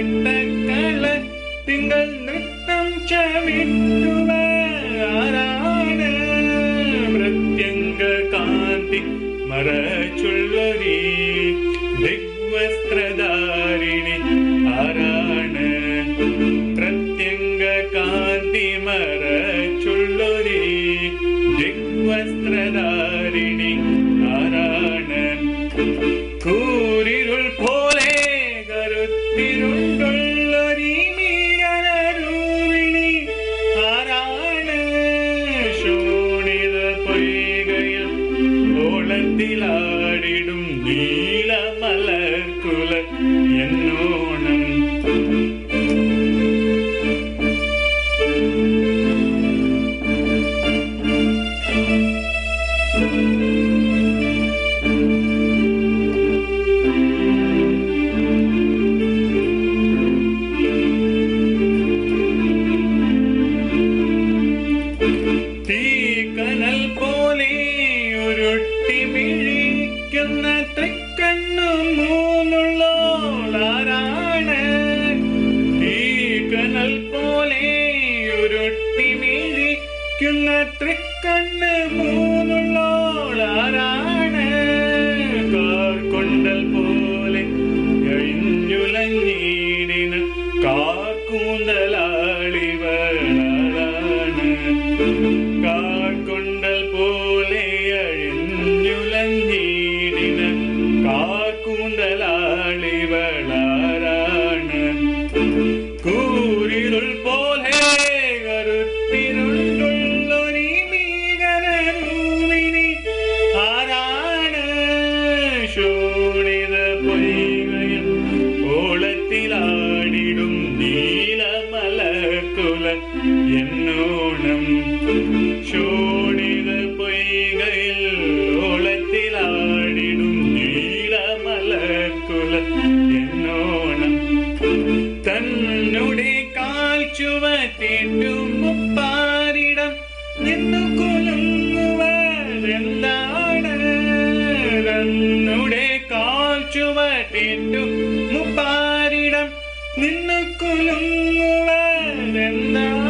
രക്തക്കള തിങ്കൾ നൃത്തം ചവിട്ടുവാരാണ് പ്രത്യംഗ കാന്തി മറച്ചുള്ളൊരീ ദിഗ്വസ്ത്രധാരിണി ആരാണ് പ്രത്യംഗ കാന്തി മറച്ചുള്ളൊരീ ദിഗ്വസ്ത്രധാരിണി ആരാണ് കൂരിരുൾ പോലെ കരുത്തിരുണ്ടുള്ളൊരീ മീനരൂപിണി ആരാണ് ശോണിത പൊയ്കയിൽ ഓളത്തിലാടിടും നീലമലർക്കുല എന്നോണം തീക്കനൽ പോലെ ഉരുട്ടി മിഴിക്കുന്ന തൃക്കണ്ണു മൂന്നുള്ളോളാരാണ് തീക്കനൽ പോലെ ഉരുട്ടി മിഴിക്കുന്ന തൃക്കണ്ണ് മൂന്നുള്ളോളാരാണ് കാർക്കൊണ്ടൽ പോലെ എഴിഞ്ഞുലഞ്ഞീടിന കാർക്കൂന്തലാളിവളാണ് കാർക്കൊണ്ടൽ പോലെ അഴിഞ്ഞുലഞ്ഞീടിന കാർക്കൂന്തലാളിവളാണ് കൂരിരുൾ പോലെ കരുത്തിരുണ്ടുള്ളൊരീ മീനരൂപിണി ആരാണ് ശോണിത പൊയ്കയിൽ ഓളത്തിലാടിടും നീലമലർക്കുല എന്നോണം ശോണിത പൊയ്കയിൽ ഓളത്തിലാടിടും നീലമലർക്കുല എന്നോണം തന്നുടെ കാൽ ചുവട്ടിട്ടും മുപ്പാരിടം നിന്നു കുലുങ്ങുവതെന്താണ് തന്നുടെ കാൽ ചുവട്ടിട്ടും മുപ്പാരിടം നിന്നു കുലുങ്ങുവതെന്താണ്